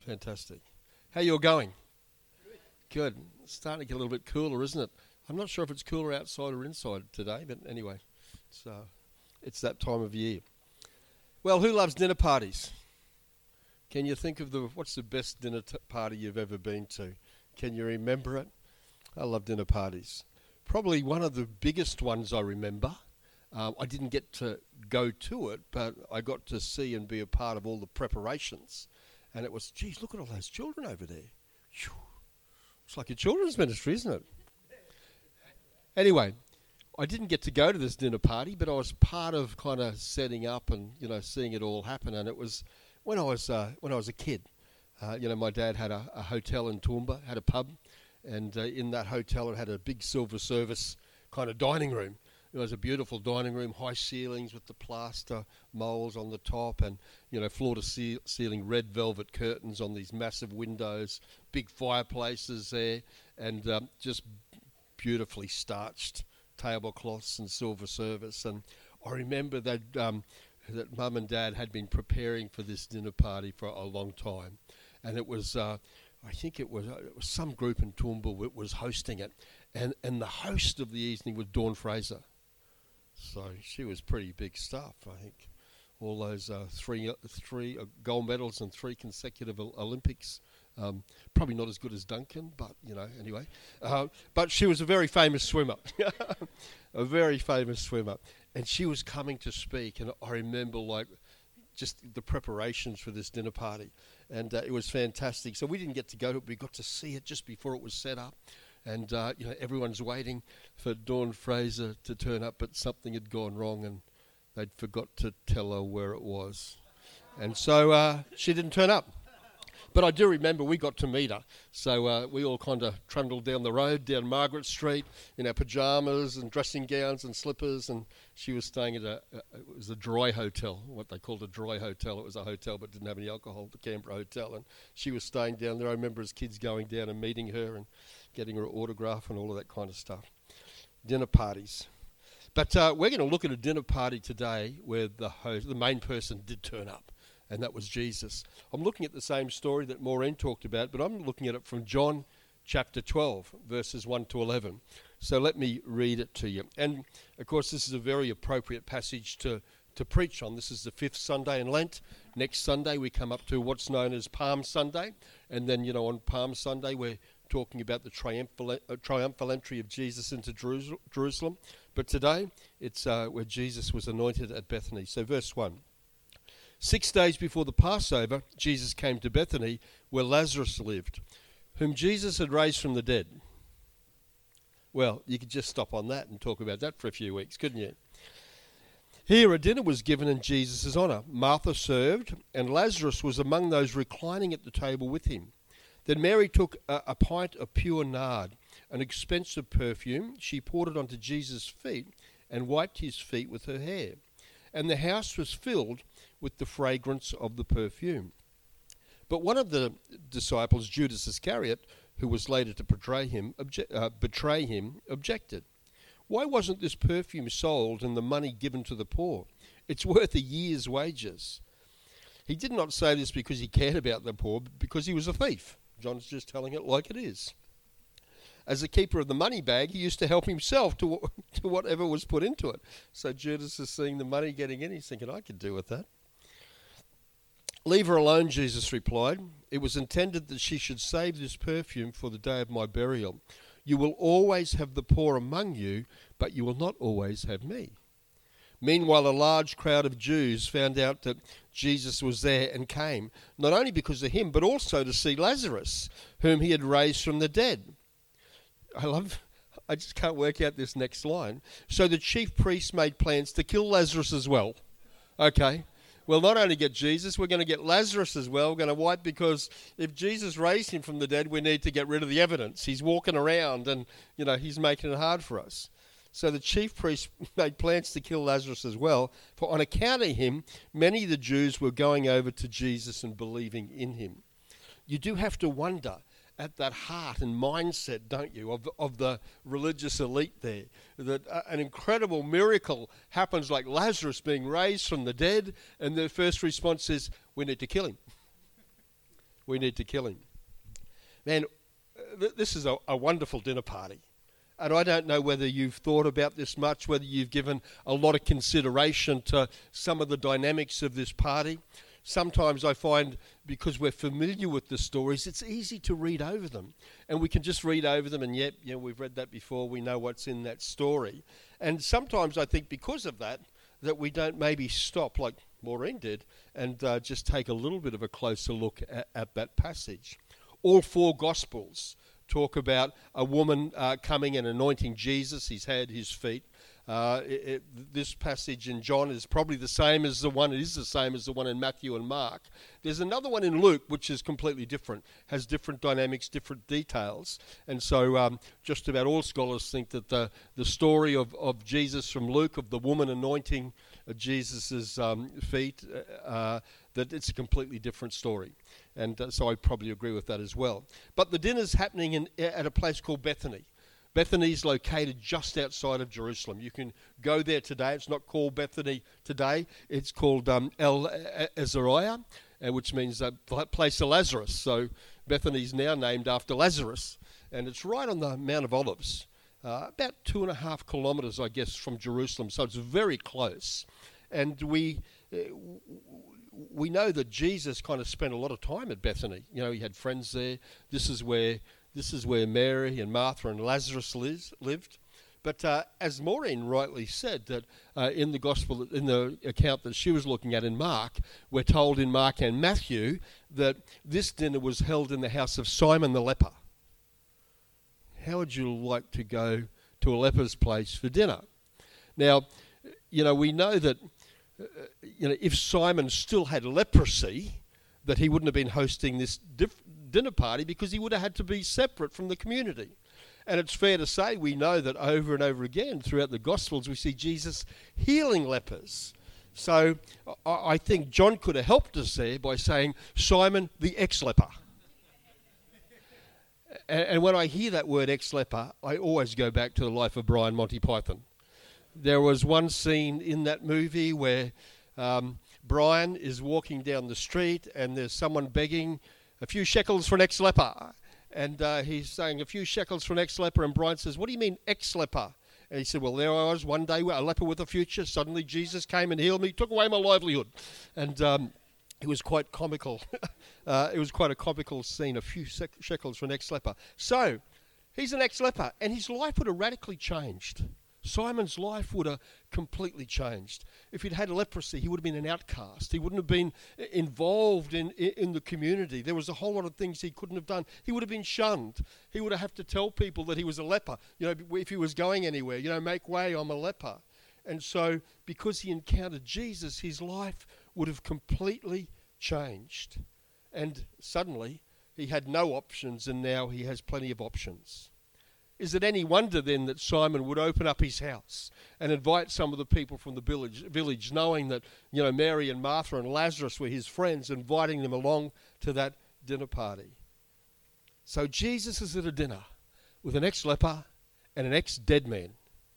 Fantastic. How you all going? Good. It's starting to get a little bit cooler, isn't it? I'm not sure if it's cooler outside or inside today, but anyway, it's that time of year. Well, who loves dinner parties? Can you think of what's the best dinner party you've ever been to? Can you remember it? I love dinner parties. Probably one of the biggest ones I remember. I didn't get to go to it, but I got to see and be a part of all the preparations. And it was, geez, look at all those children over there. Whew. It's like a children's ministry, isn't it? Anyway, I didn't get to go to this dinner party, but I was part of kind of setting up and, seeing it all happen. And it was when I was a kid. My dad had a hotel in Toowoomba, had a pub, and in that hotel it had a big silver service kind of dining room. It was a beautiful dining room, high ceilings with the plaster moulds on the top and, floor-to-ceiling red velvet curtains on these massive windows, big fireplaces there, and just beautifully starched tablecloths and silver service. And I remember that Mum and Dad had been preparing for this dinner party for a long time. And it was, I think it was some group in Toowoomba that was hosting it. And the host of the evening was Dawn Fraser. So she was pretty big stuff, I think. All those three gold medals and 3 consecutive Olympics. Probably not as good as Duncan, but, anyway. But she was a very famous swimmer. A very famous swimmer. And she was coming to speak, and I remember, just the preparations for this dinner party. And it was fantastic. So we didn't get to go to it, we got to see it just before it was set up. And, everyone's waiting for Dawn Fraser to turn up, but something had gone wrong and they'd forgot to tell her where it was. And so she didn't turn up. But I do remember we got to meet her. So we all kind of trundled down the road, down Margaret Street, in our pyjamas and dressing gowns and slippers. And she was staying at it was a dry hotel, what they called a dry hotel. It was a hotel but didn't have any alcohol, the Canberra Hotel. And she was staying down there. I remember as kids going down and meeting her and getting her autograph and all of that kind of stuff. Dinner parties. But we're going to look at a dinner party today where the main person did turn up, and that was Jesus. I'm looking at the same story that Maureen talked about, but I'm looking at it from John chapter 12, verses 1 to 11. So let me read it to you. And, of course, this is a very appropriate passage to preach on. This is the 5th Sunday in Lent. Next Sunday we come up to what's known as Palm Sunday, and then, on Palm Sunday we're talking about the triumphal entry of Jesus into Jerusalem. But today, it's where Jesus was anointed at Bethany. So verse 1. 6 days before the Passover, Jesus came to Bethany, where Lazarus lived, whom Jesus had raised from the dead. Well, you could just stop on that and talk about that for a few weeks, couldn't you? Here a dinner was given in Jesus' honour. Martha served, and Lazarus was among those reclining at the table with him. Then Mary took a pint of pure nard, an expensive perfume. She poured it onto Jesus' feet and wiped his feet with her hair. And the house was filled with the fragrance of the perfume. But one of the disciples, Judas Iscariot, who was later to betray him, objected. Why wasn't this perfume sold and the money given to the poor? It's worth a year's wages. He did not say this because he cared about the poor, but because he was a thief. John's just telling it like it is. As the keeper of the money bag, he used to help himself to whatever was put into it. So Judas is seeing the money getting in. He's thinking, I could do with that. Leave her alone, Jesus replied. It was intended that she should save this perfume for the day of my burial. You will always have the poor among you, but you will not always have me. Meanwhile, a large crowd of Jews found out that Jesus was there and came, not only because of him, but also to see Lazarus, whom he had raised from the dead. I just can't work out this next line. So the chief priests made plans to kill Lazarus as well. Okay. We'll not only get Jesus, we're going to get Lazarus as well. We're going to wipe, because if Jesus raised him from the dead, we need to get rid of the evidence. He's walking around and, he's making it hard for us. So the chief priests made plans to kill Lazarus as well, for on account of him, many of the Jews were going over to Jesus and believing in him. You do have to wonder at that heart and mindset, don't you, of the religious elite there, that an incredible miracle happens, like Lazarus being raised from the dead, and their first response is, we need to kill him. We need to kill him. Man, this is a wonderful dinner party. And I don't know whether you've thought about this much, whether you've given a lot of consideration to some of the dynamics of this party. Sometimes I find, because we're familiar with the stories, it's easy to read over them. And we can just read over them and, yep, we've read that before, we know what's in that story. And sometimes I think because of that we don't maybe stop, like Maureen did, and just take a little bit of a closer look at that passage. All four Gospels talk about a woman coming and anointing Jesus, his head, his feet. This passage in John is probably the same as the one in Matthew and Mark. There's another one in Luke which is completely different, has different dynamics, different details. And so just about all scholars think that the story of Jesus from Luke, of the woman anointing Jesus' feet, that it's a completely different story. And so I probably agree with that as well. But the dinner's happening at a place called Bethany. Bethany is located just outside of Jerusalem. You can go there today. It's not called Bethany today. It's called El Azariah, which means a place of Lazarus. So Bethany is now named after Lazarus. And it's right on the Mount of Olives, about 2.5 kilometres, I guess, from Jerusalem. So it's very close. And we know that Jesus kind of spent a lot of time at Bethany. He had friends there. This is where Mary and Martha and Lazarus lived. But as Maureen rightly said, that in the gospel, in the account that she was looking at in Mark, we're told in Mark and Matthew that this dinner was held in the house of Simon the leper. How would you like to go to a leper's place for dinner? Now, we know that if Simon still had leprosy, that he wouldn't have been hosting this dinner party, because he would have had to be separate from the community. And it's fair to say we know that over and over again throughout the Gospels we see Jesus healing lepers. So I think John could have helped us there by saying Simon the ex-leper. And when I hear that word ex-leper, I always go back to the life of Brian Monty Python. There was one scene in that movie where Brian is walking down the street and there's someone begging a few shekels for an ex-leper. And he's saying a few shekels for an ex-leper. And Brian says, what do you mean ex-leper? And he said, well, there I was one day, a leper with a future. Suddenly Jesus came and healed me, took away my livelihood. And it was quite comical. It was quite a comical scene, a few shekels for an ex-leper. So he's an ex-leper and his life would have radically changed. Simon's life would have completely changed. If he'd had leprosy, he would have been an outcast. He wouldn't have been involved in the community. There was a whole lot of things he couldn't have done. He would have been shunned. He would have had to tell people that he was a leper. If he was going anywhere, make way, I'm a leper. And so because he encountered Jesus, his life would have completely changed. And suddenly he had no options, and now he has plenty of options. Is it any wonder then that Simon would open up his house and invite some of the people from the village, knowing that Mary and Martha and Lazarus were his friends, inviting them along to that dinner party? So Jesus is at a dinner with an ex-leper and an ex-dead man.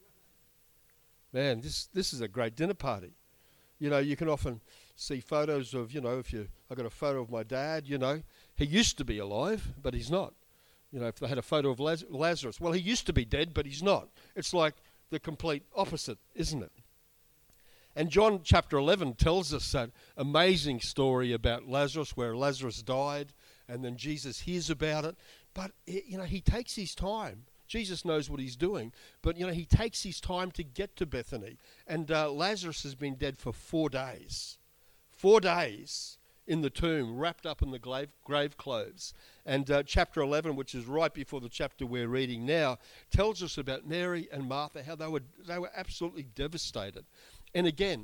Man, this is a great dinner party. You can often see photos of, I got a photo of my dad, he used to be alive, but he's not. If they had a photo of Lazarus, well, he used to be dead, but he's not. It's like the complete opposite, isn't it? And John chapter 11 tells us that amazing story about Lazarus, where Lazarus died, and then Jesus hears about it. But, he takes his time. Jesus knows what he's doing, but, he takes his time to get to Bethany. And Lazarus has been dead for 4 days. 4 days in the tomb, wrapped up in the grave clothes. And chapter 11, which is right before the chapter we're reading now, tells us about Mary and Martha, how they were absolutely devastated. And again,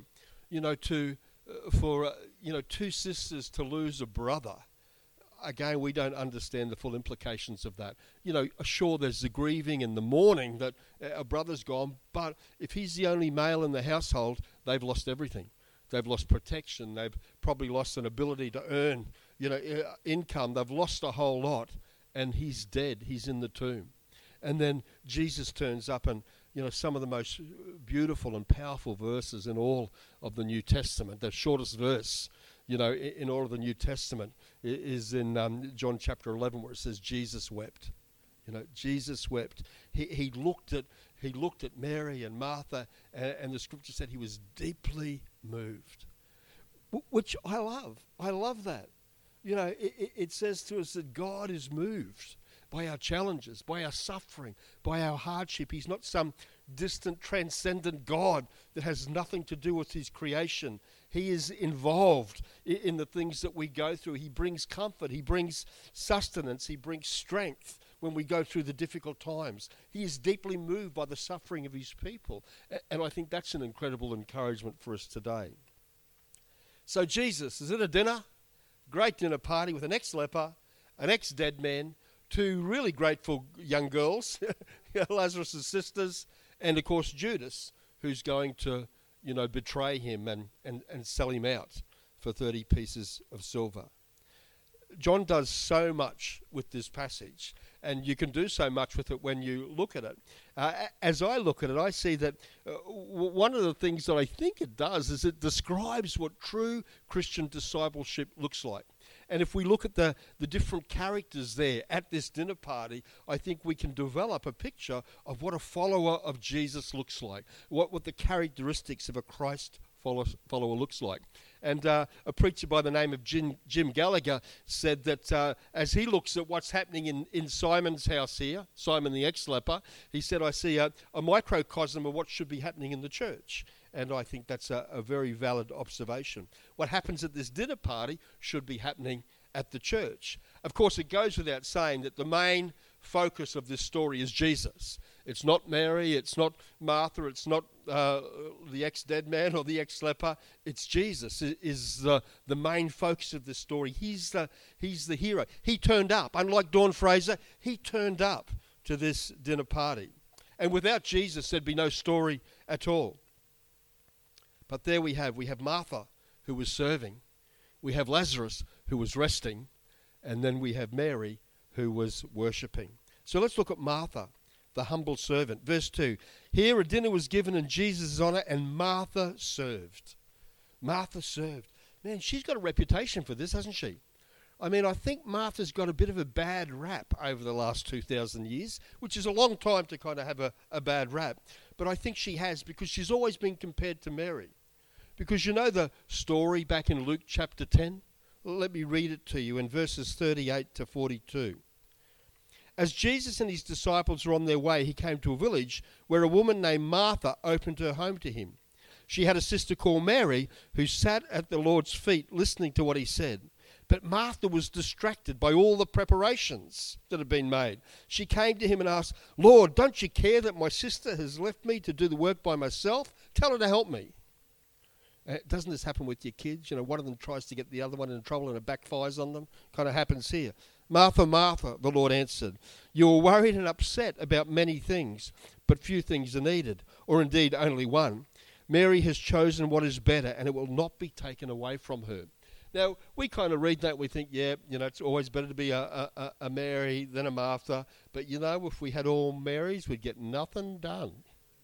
for two sisters to lose a brother, again, we don't understand the full implications of that. Sure, there's the grieving and the mourning that a brother's gone, but if he's the only male in the household, they've lost everything. They've lost protection. They've probably lost an ability to earn, income. They've lost a whole lot, and he's dead. He's in the tomb. And then Jesus turns up, and, some of the most beautiful and powerful verses in all of the New Testament, the shortest verse, in all of the New Testament is in John chapter 11, where it says Jesus wept. Jesus wept. He looked at Mary and Martha, and the scripture said he was deeply moved, which I love. I love that. It says to us that God is moved by our challenges, by our suffering, by our hardship. He's not some distant, transcendent God that has nothing to do with his creation. He is involved in the things that we go through. He brings comfort. He brings sustenance. He brings strength when we go through the difficult times. He is deeply moved by the suffering of his people. And I think that's an incredible encouragement for us today. So Jesus is at a dinner, great dinner party with an ex-leper, an ex-dead man, two really grateful young girls, Lazarus' sisters, and of course Judas, who's going to, betray him and sell him out for 30 pieces of silver. John does so much with this passage, and you can do so much with it when you look at it. As I look at it, I see that one of the things that I think it does is it describes what true Christian discipleship looks like. And if we look at the different characters there at this dinner party, I think we can develop a picture of what a follower of Jesus looks like, what the characteristics of a Christ follower looks like. And a preacher by the name of Jim Gallagher said that as he looks at what's happening in Simon's house here, Simon the ex-leper, he said, I see a microcosm of what should be happening in the church. And I think that's a very valid observation. What happens at this dinner party should be happening at the church. Of course, it goes without saying that the main focus of this story is Jesus. It's not Mary, it's not Martha, it's not the ex-dead man or the ex-leper. It's Jesus is the main focus of this story. He's the hero. He turned up. Unlike Dawn Fraser, he turned up to this dinner party. And without Jesus, there'd be no story at all. But there we have Martha, who was serving. We have Lazarus, who was resting. And then we have Mary, who was worshipping. So let's look at Martha, the humble servant. Verse 2, here a dinner was given in Jesus' honor, and Martha served. Martha served. Man, she's got a reputation for this, hasn't she? I mean, I think Martha's got a bit of a bad rap over the last 2,000 years, which is a long time to kind of have a bad rap. But I think she has, because she's always been compared to Mary. Because you know the story back in Luke chapter 10? Let me read it to you in verses 38 to 42. As Jesus and his disciples were on their way, he came to a village where a woman named Martha opened her home to him. She had a sister called Mary who sat at the Lord's feet listening to what he said. But Martha was distracted by all the preparations that had been made. She came to him and asked, Lord, don't you care that my sister has left me to do the work by myself? Tell her to help me. Doesn't this happen with your kids? One of them tries to get the other one in trouble and it backfires on them. Kind of happens here. Martha, Martha, the Lord answered, you are worried and upset about many things, but few things are needed, or indeed only one. Mary has chosen what is better, and it will not be taken away from her. Now, we kind of read that, we think, it's always better to be a Mary than a Martha. But, if we had all Marys, we'd get nothing done.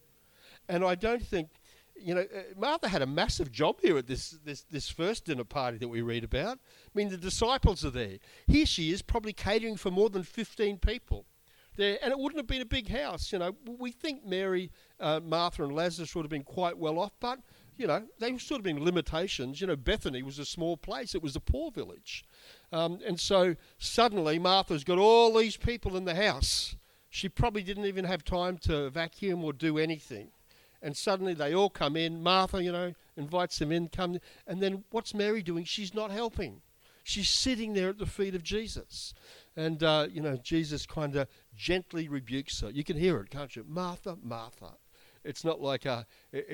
And I don't think, Martha had a massive job here at this first dinner party that we read about. I mean, the disciples are there. Here she is, probably catering for more than 15 people there. And it wouldn't have been a big house. We think Mary, Martha and Lazarus would have been quite well off, but they sort of been limitations. Bethany was a small place. It was a poor village. And so suddenly Martha's got all these people in the house. She probably didn't even have time to vacuum or do anything. And suddenly they all come in. Martha, invites them in, come. And then what's Mary doing? She's not helping. She's sitting there at the feet of Jesus. And, Jesus kind of gently rebukes her. You can hear it, can't you? Martha, Martha. It's not like a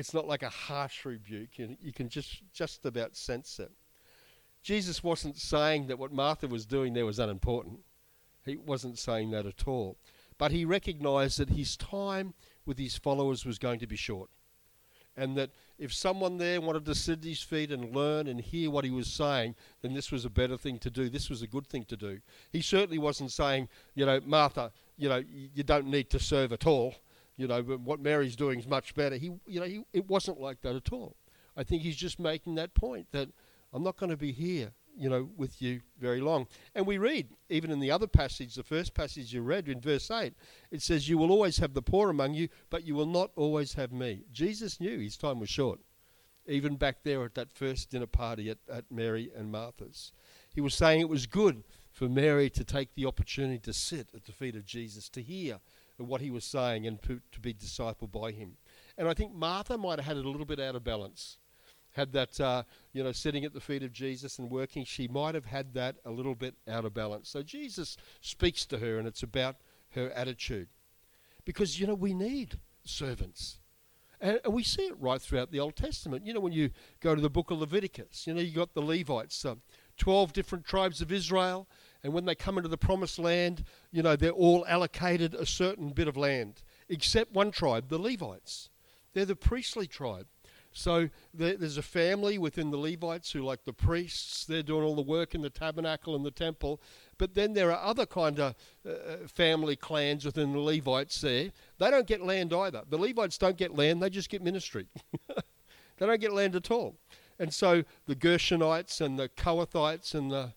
harsh rebuke. You can just about sense it. Jesus wasn't saying that what Martha was doing there was unimportant. He wasn't saying that at all. But he recognized that his time with his followers was going to be short. And that if someone there wanted to sit at his feet and learn and hear what he was saying, then this was a better thing to do. This was a good thing to do. He certainly wasn't saying, Martha, you don't need to serve at all. But what Mary's doing is much better. It wasn't like that at all. I think he's just making that point that I'm not going to be here, with you very long. And we read, even in the other passage, the first passage you read in verse 8, it says, you will always have the poor among you, but you will not always have me. Jesus knew his time was short, even back there at that first dinner party at Mary and Martha's. He was saying it was good for Mary to take the opportunity to sit at the feet of Jesus, to hear what he was saying and to be discipled by him. And I think Martha might have had it a little bit out of balance. Had that, sitting at the feet of Jesus and working, she might have had that a little bit out of balance. So Jesus speaks to her, and it's about her attitude. Because, we need servants. And we see it right throughout the Old Testament. When you go to the book of Leviticus, you got the Levites, 12 different tribes of Israel. And when they come into the promised land, they're all allocated a certain bit of land, except one tribe, the Levites. They're the priestly tribe. So there's a family within the Levites who, like the priests, they're doing all the work in the tabernacle and the temple. But then there are other kind of family clans within the Levites there. They don't get land either. The Levites don't get land, they just get ministry. They don't get land at all. And so the Gershonites and the Kohathites and the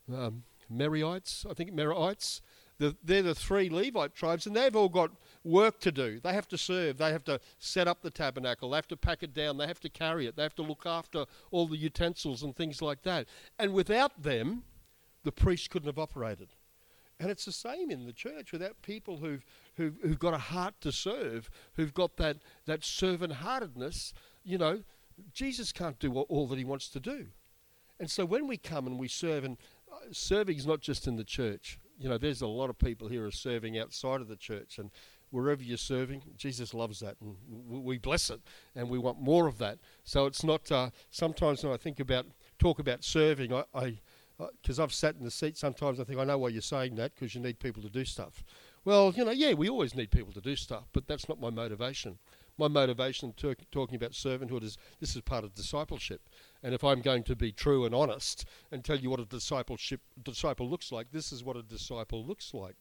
Merarites, they're the three Levite tribes, and they've all got work to do. They have to serve. They have to set up the tabernacle. They have to pack it down. They have to carry it. They have to look after all the utensils and things like that. And without them, the priest couldn't have operated. And it's the same in the church. Without people who've got a heart to serve, who've got that servant-heartedness, Jesus can't do all that he wants to do. And so when we come and we serve, and serving is not just in the church. There's a lot of people here who are serving outside of the church, and wherever you're serving, Jesus loves that, and we bless it, and we want more of that. So it's not, sometimes when I talk about serving, because I've sat in the seat sometimes, I think, I know why you're saying that, because you need people to do stuff. Well, we always need people to do stuff, but that's not my motivation. My motivation talking about servanthood is this is part of discipleship. And if I'm going to be true and honest and tell you what a disciple looks like, this is what a disciple looks like.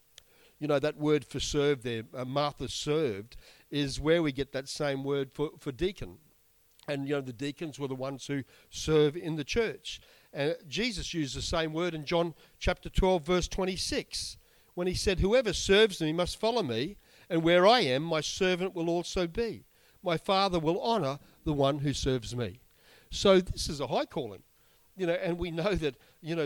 That word for serve there, Martha served, is where we get that same word for deacon. And, the deacons were the ones who serve in the church. And Jesus used the same word in John chapter 12, verse 26, when he said, whoever serves me must follow me, and where I am, my servant will also be. My Father will honour the one who serves me. So this is a high calling, and we know that,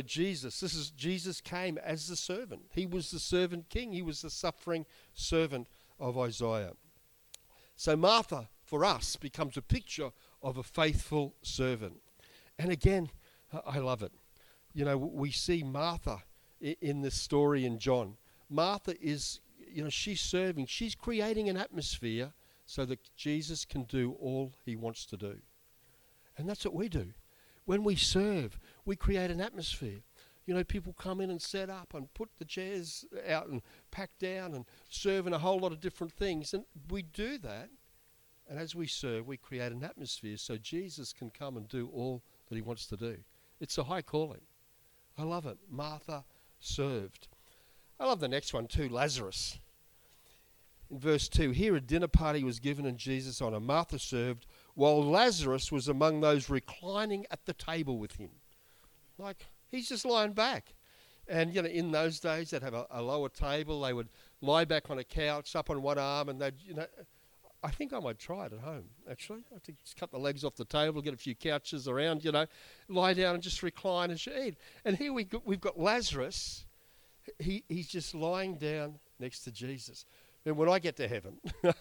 Jesus came as the servant. He was the servant king. He was the suffering servant of Isaiah. So Martha, for us, becomes a picture of a faithful servant. And again, I love it. We see Martha in this story in John. Martha is, she's serving. She's creating an atmosphere so that Jesus can do all he wants to do. And that's what we do. When we serve, we create an atmosphere. People come in and set up and put the chairs out and pack down and serve in a whole lot of different things. And we do that. And as we serve, we create an atmosphere so Jesus can come and do all that he wants to do. It's a high calling. I love it. Martha served. I love the next one too, Lazarus. In verse 2, here a dinner party was given in Jesus' honour. Martha served, while Lazarus was among those reclining at the table with him. Like, he's just lying back. And, in those days, they'd have a lower table. They would lie back on a couch, up on one arm, and they'd, I think I might try it at home, actually. I think just cut the legs off the table, get a few couches around, lie down and just recline and eat. And here we've got Lazarus. He's just lying down next to Jesus. And when I get to heaven,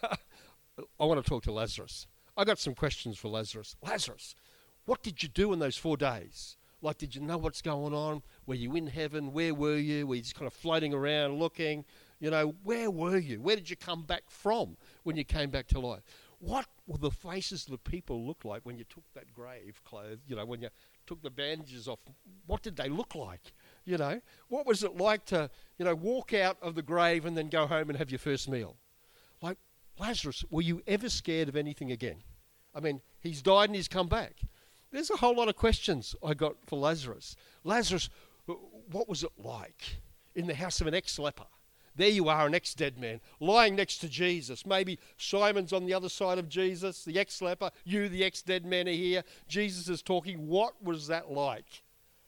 I want to talk to Lazarus. I got some questions for Lazarus. Lazarus, what did you do in those 4 days? Like, did you know what's going on? Were you in heaven? Where were you? Were you just kind of floating around looking? Where were you? Where did you come back from when you came back to life? What were the faces of the people look like when you took that grave clothes, when you took the bandages off? What did they look like? What was it like to, walk out of the grave and then go home and have your first meal? Like, Lazarus, were you ever scared of anything again? I mean, he's died and he's come back. There's a whole lot of questions I got for Lazarus. Lazarus, what was it like in the house of an ex-leper There you are, an ex-dead man, lying next to Jesus. Maybe Simon's on the other side of Jesus, the ex-leper. You, the ex-dead man, are here. Jesus is talking. What was that like?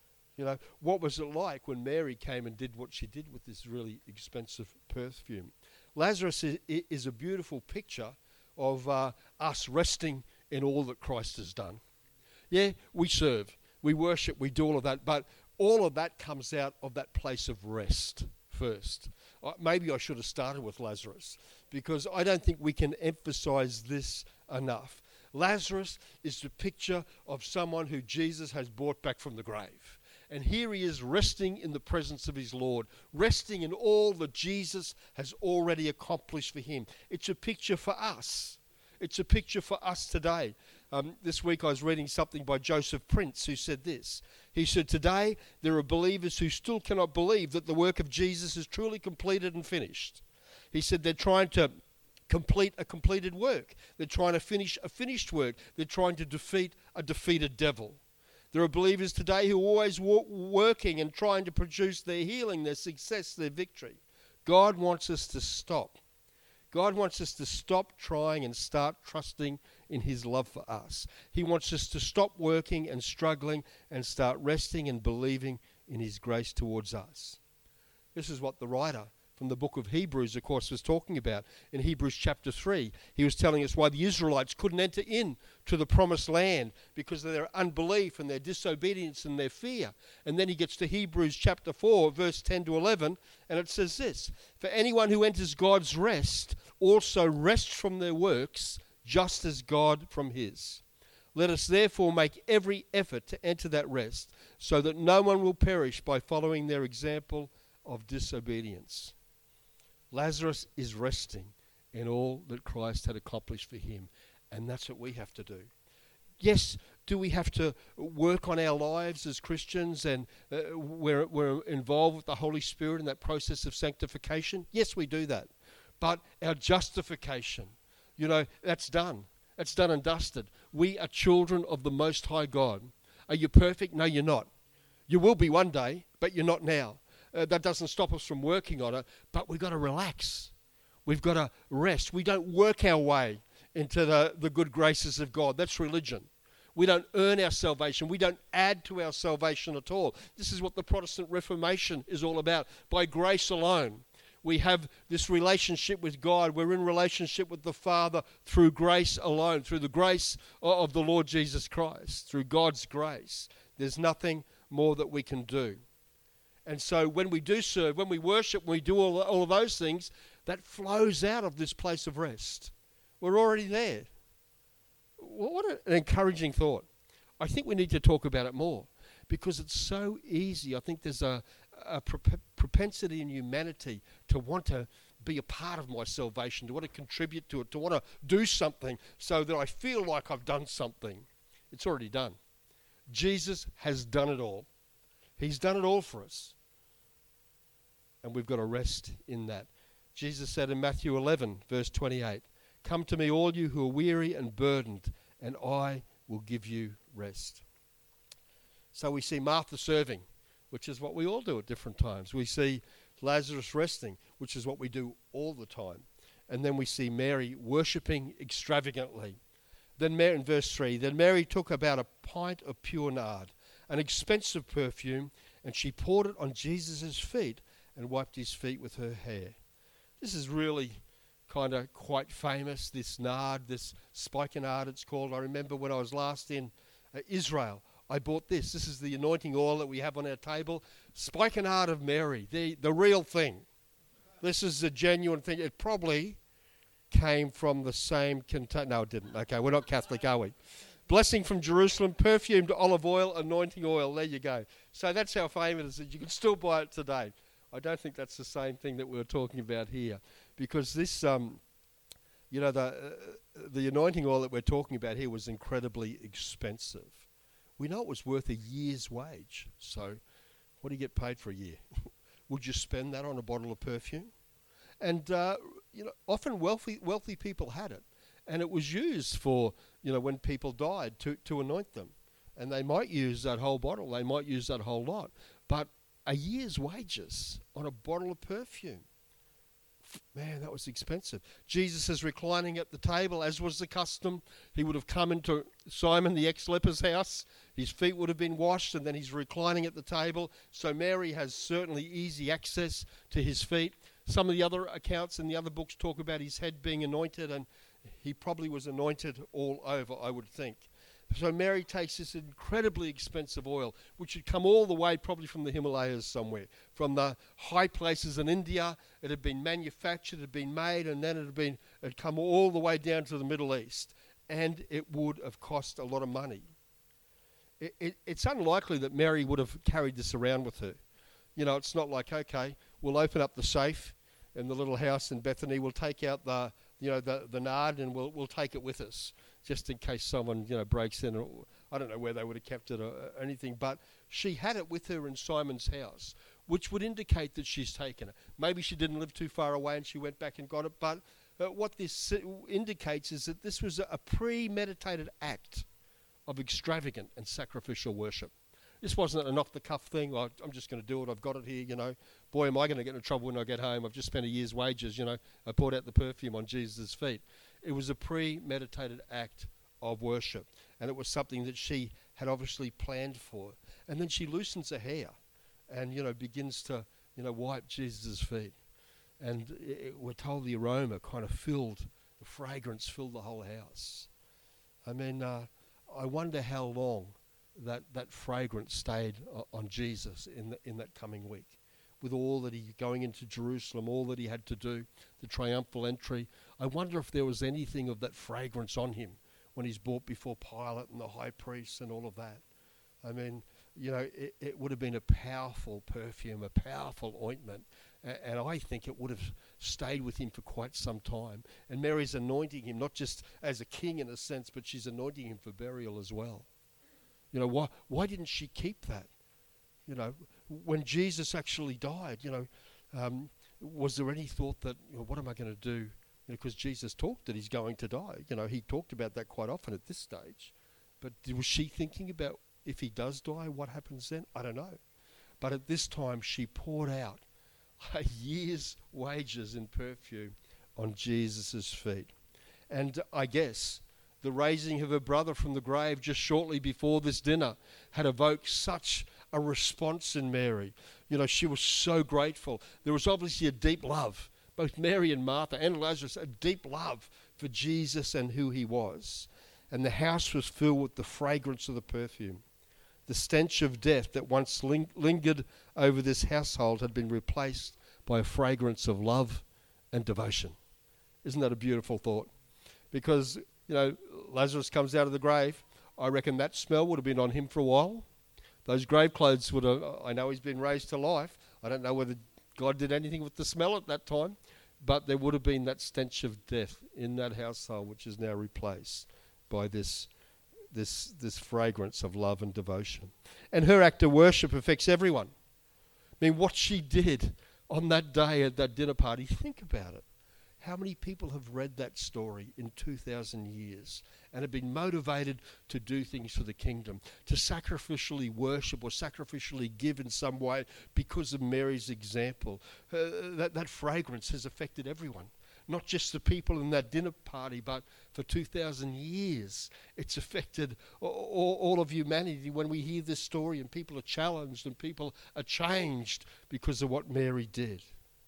What was it like when Mary came and did what she did with this really expensive perfume? Lazarus is a beautiful picture of us resting in all that Christ has done. Yeah, we serve, we worship, we do all of that, but all of that comes out of that place of rest first. Maybe I should have started with Lazarus, because I don't think we can emphasize this enough. Lazarus is the picture of someone who Jesus has brought back from the grave. And here he is resting in the presence of his Lord, resting in all that Jesus has already accomplished for him. It's a picture for us. It's a picture for us today. This week I was reading something by Joseph Prince, who said this. He said, today there are believers who still cannot believe that the work of Jesus is truly completed and finished. He said they're trying to complete a completed work. They're trying to finish a finished work. They're trying to defeat a defeated devil. There are believers today who are always working and trying to produce their healing, their success, their victory. God wants us to stop. God wants us to stop trying and start trusting in his love for us. He wants us to stop working and struggling and start resting and believing in his grace towards us. This is what the writer from the book of Hebrews, of course, was talking about. In Hebrews chapter 3, he was telling us why the Israelites couldn't enter in to the promised land because of their unbelief and their disobedience and their fear. And then he gets to Hebrews chapter 4, verse 10 to 11, and it says this, for anyone who enters God's rest also rests from their works, just as God from his. Let us therefore make every effort to enter that rest, so that no one will perish by following their example of disobedience. Lazarus is resting in all that Christ had accomplished for him, and that's what we have to do. Yes, do we have to work on our lives as Christians, and we're involved with the Holy Spirit in that process of sanctification? Yes, we do that. But our justification, that's done. That's done and dusted. We are children of the Most High God. Are you perfect? No, you're not. You will be one day, but you're not now. That doesn't stop us from working on it, but we've got to relax. We've got to rest. We don't work our way into the good graces of God. That's religion. We don't earn our salvation. We don't add to our salvation at all. This is what the Protestant Reformation is all about. By grace alone, we have this relationship with God. We're in relationship with the Father through grace alone, through the grace of the Lord Jesus Christ, through God's grace. There's nothing more that we can do. And so when we do serve, when we worship, when we do all of those things, that flows out of this place of rest. We're already there. What an encouraging thought. I think we need to talk about it more because it's so easy. I think there's a propensity in humanity to want to be a part of my salvation, to want to contribute to it, to want to do something so that I feel like I've done something. It's already done. Jesus has done it all. He's done it all for us. And we've got to rest in that. Jesus said in Matthew 11, verse 28, come to me, all you who are weary and burdened, and I will give you rest. So we see Martha serving, which is what we all do at different times. We see Lazarus resting, which is what we do all the time. And then we see Mary worshipping extravagantly. Then Mary, in verse 3, then Mary took about a pint of pure nard, an expensive perfume, and she poured it on Jesus' feet and wiped his feet with her hair. This is really kind of quite famous, this nard, this spikenard it's called. I remember when I was last in Israel, I bought this. This is the anointing oil that we have on our table. Spikenard of Mary, the real thing. This is a genuine thing. It probably came from the same container. No, it didn't. Okay, we're not Catholic, are we? Blessing from Jerusalem, perfumed olive oil, anointing oil. There you go. So that's how famous it is. You can still buy it today. I don't think that's the same thing that we were talking about here. Because this, the anointing oil that we're talking about here was incredibly expensive. We know it was worth a year's wage. So what do you get paid for a year? Would you spend that on a bottle of perfume? And, often wealthy people had it. And it was used for, when people died to anoint them. And they might use that whole bottle. They might use that whole lot. But a year's wages on a bottle of perfume. Man, that was expensive. Jesus is reclining at the table, as was the custom. He would have come into Simon the ex-leper's house. His feet would have been washed, and then he's reclining at the table. So Mary has certainly easy access to his feet. Some of the other accounts in the other books talk about his head being anointed, and he probably was anointed all over, I would think. So Mary takes this incredibly expensive oil, which had come all the way probably from the Himalayas somewhere, from the high places in India. It had been manufactured, it had been made, and then it had come all the way down to the Middle East. And it would have cost a lot of money. It's unlikely that Mary would have carried this around with her. You know, it's not like, okay, we'll open up the safe in the little house in Bethany, we'll take out the nard, and we'll take it with us, just in case someone, breaks in. Or, I don't know where they would have kept it or anything, but she had it with her in Simon's house, which would indicate that she's taken it. Maybe she didn't live too far away and she went back and got it, but what this indicates is that this was a premeditated act of extravagant and sacrificial worship. This wasn't an off-the-cuff thing. Oh, I'm just going to do it. I've got it here, Boy, am I going to get in trouble when I get home. I've just spent a year's wages, I poured out the perfume on Jesus' feet. It was a premeditated act of worship, and it was something that she had obviously planned for. And then she loosens her hair and, begins to, wipe Jesus' feet. And we're told the aroma kind of the fragrance filled the whole house. I mean, I wonder how long that fragrance stayed on Jesus in that coming week, with all that he going into Jerusalem, all that he had to do, the triumphal entry. I wonder if there was anything of that fragrance on him when he's brought before Pilate and the high priests and all of that. I mean, it would have been a powerful perfume, a powerful ointment, and I think it would have stayed with him for quite some time. And Mary's anointing him, not just as a king in a sense, but she's anointing him for burial as well. Why didn't she keep that? When Jesus actually died, was there any thought that, what am I going to do? Because Jesus talked that he's going to die. He talked about that quite often at this stage. But was she thinking about if he does die, what happens then? I don't know. But at this time, she poured out a year's wages in perfume on Jesus' feet. And I guess the raising of her brother from the grave just shortly before this dinner had evoked such a response in Mary. She was so grateful. There was obviously a deep love, both Mary and Martha and Lazarus, a deep love for Jesus and who he was. And the house was filled with the fragrance of the perfume. The stench of death that once lingered over this household had been replaced by a fragrance of love and devotion. Isn't that a beautiful thought? Because Lazarus comes out of the grave. I reckon that smell would have been on him for a while. Those grave clothes would have, I know he's been raised to life. I don't know whether God did anything with the smell at that time, but there would have been that stench of death in that household, which is now replaced by this fragrance of love and devotion. And her act of worship affects everyone. I mean, what she did on that day at that dinner party, think about it. How many people have read that story in 2,000 years and have been motivated to do things for the kingdom, to sacrificially worship or sacrificially give in some way because of Mary's example? That fragrance has affected everyone, not just the people in that dinner party, but for 2,000 years. It's affected all of humanity when we hear this story, and people are challenged and people are changed because of what Mary did.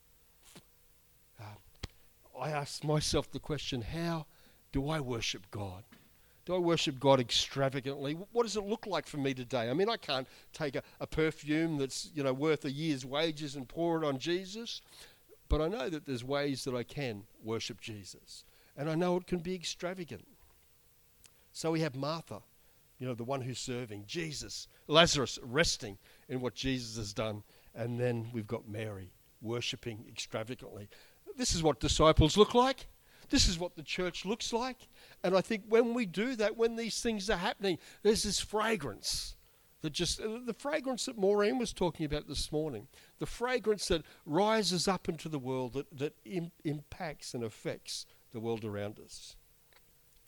I ask myself the question, how do I worship God? Do I worship God extravagantly? What does it look like for me today? I mean, I can't take a perfume that's worth a year's wages and pour it on Jesus, but I know that there's ways that I can worship Jesus, and I know it can be extravagant. So we have Martha, the one who's serving, Jesus, Lazarus resting in what Jesus has done, and then we've got Mary worshipping extravagantly. This is what disciples look like. This is what the church looks like. And I think when we do that, when these things are happening, there's this fragrance the fragrance that Maureen was talking about this morning, the fragrance that rises up into the world, that impacts and affects the world around us.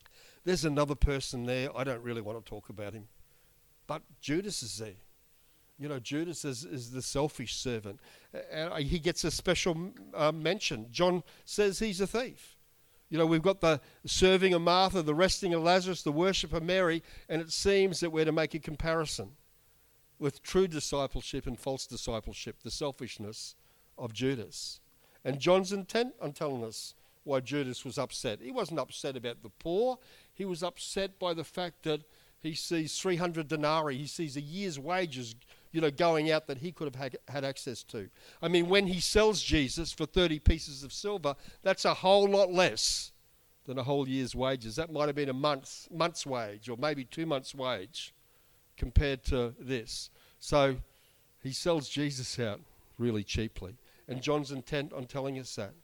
There's another person there. I don't really want to talk about him. But Judas is there. You know, Judas is the selfish servant. And he gets a special mention. John says he's a thief. You know, we've got the serving of Martha, the resting of Lazarus, the worship of Mary, and it seems that we're to make a comparison with true discipleship and false discipleship, the selfishness of Judas. And John's intent on telling us why Judas was upset. He wasn't upset about the poor. He was upset by the fact that he sees 300 denarii. He sees a year's wages, going out that he could have had access to. I mean, when he sells Jesus for 30 pieces of silver, that's a whole lot less than a whole year's wages. That might have been a month's wage or maybe 2 months' wage compared to this. So he sells Jesus out really cheaply. And John's intent on telling us that.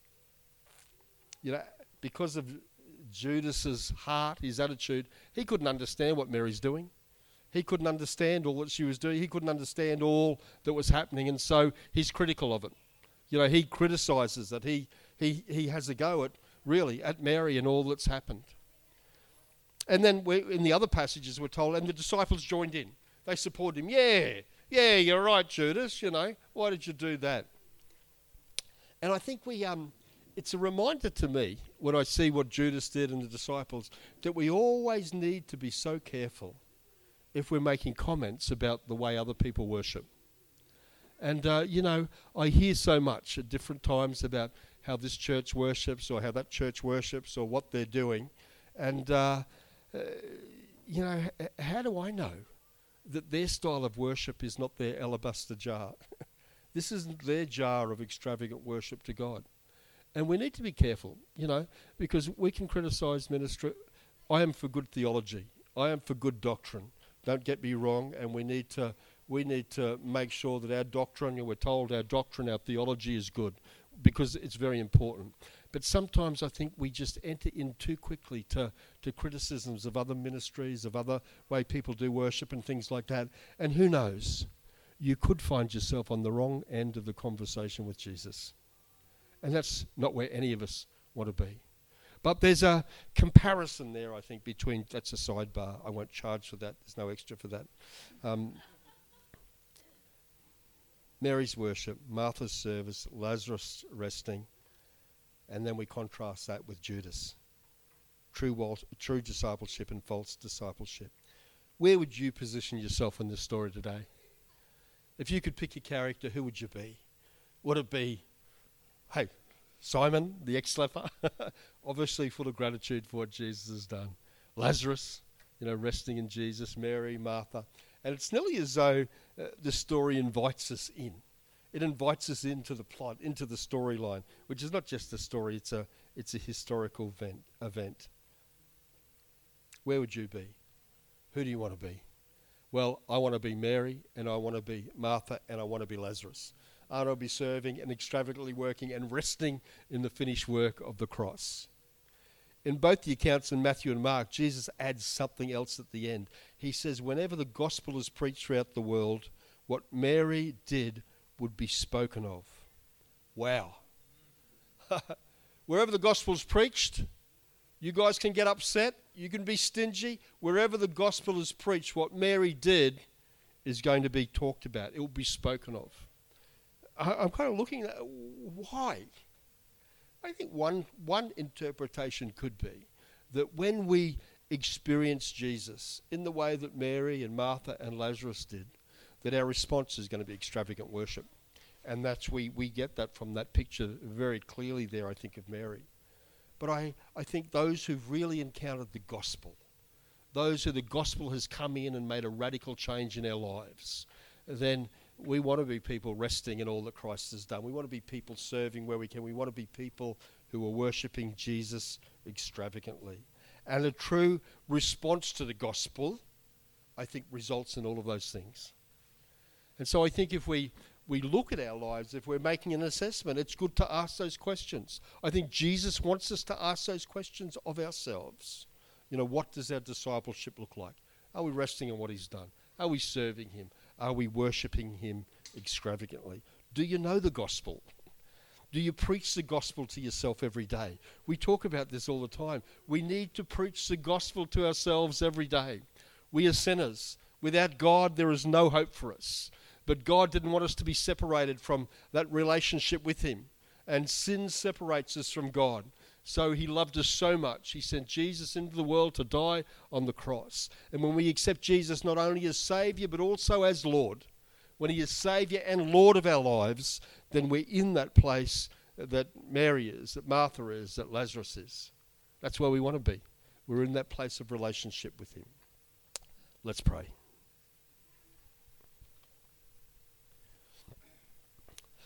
Because of Judas's heart, his attitude, he couldn't understand what Mary's doing. He couldn't understand all that she was doing. He couldn't understand all that was happening, and so he's critical of it. He criticizes it. He has a go at Mary and all that's happened. And then in the other passages we're told, and the disciples joined in. They supported him. Yeah, you're right, Judas. Why did you do that? And I think it's a reminder to me when I see what Judas did and the disciples that we always need to be so careful if we're making comments about the way other people worship. And, I hear so much at different times about how this church worships or how that church worships or what they're doing. And, how do I know that their style of worship is not their alabaster jar? This isn't their jar of extravagant worship to God. And we need to be careful, because we can criticize ministry. I am for good theology. I am for good doctrine. Don't get me wrong. And we need to make sure that our doctrine, we're told our doctrine, our theology is good, because it's very important. But sometimes I think we just enter in too quickly to criticisms of other ministries, of other way people do worship and things like that. And who knows, you could find yourself on the wrong end of the conversation with Jesus. And that's not where any of us want to be. But there's a comparison there, I think, between, that's a sidebar. I won't charge for that. There's no extra for that. Mary's worship, Martha's service, Lazarus resting, and then we contrast that with Judas. True discipleship and false discipleship. Where would you position yourself in this story today? If you could pick a character, who would you be? Would it be, hey, Simon, the ex-leper, obviously full of gratitude for what Jesus has done. Lazarus, resting in Jesus. Mary, Martha. And it's nearly as though the story invites us in. It invites us into the plot, into the storyline, which is not just a story, it's a historical event. Where would you be? Who do you want to be? Well, I want to be Mary, and I want to be Martha, and I want to be Lazarus. I want to be serving and extravagantly working and resting in the finished work of the cross. In both the accounts in Matthew and Mark, Jesus adds something else at the end. He says, whenever the gospel is preached throughout the world, what Mary did would be spoken of. Wow. Wherever the gospel is preached, you guys can get upset. You can be stingy. Wherever the gospel is preached, what Mary did is going to be talked about. It will be spoken of. I'm kind of looking at why. I think one interpretation could be that when we experience Jesus in the way that Mary and Martha and Lazarus did, that our response is going to be extravagant worship. And that's we get that from that picture very clearly there, I think, of Mary. But I think those who've really encountered the gospel, those who the gospel has come in and made a radical change in our lives, then we want to be people resting in all that Christ has done. We want to be people serving where we can. We want to be people who are worshipping Jesus extravagantly. And a true response to the gospel, I think, results in all of those things. And so I think if we look at our lives, if we're making an assessment, it's good to ask those questions. I think Jesus wants us to ask those questions of ourselves. What does our discipleship look like? Are we resting on what he's done? Are we serving him? Are we worshipping him extravagantly? Do you know the gospel? Do you preach the gospel to yourself every day? We talk about this all the time. We need to preach the gospel to ourselves every day. We are sinners. Without God, there is no hope for us. But God didn't want us to be separated from that relationship with him. And sin separates us from God. So he loved us so much. He sent Jesus into the world to die on the cross. And when we accept Jesus not only as Saviour, but also as Lord, when he is Saviour and Lord of our lives, then we're in that place that Mary is, that Martha is, that Lazarus is. That's where we want to be. We're in that place of relationship with him. Let's pray.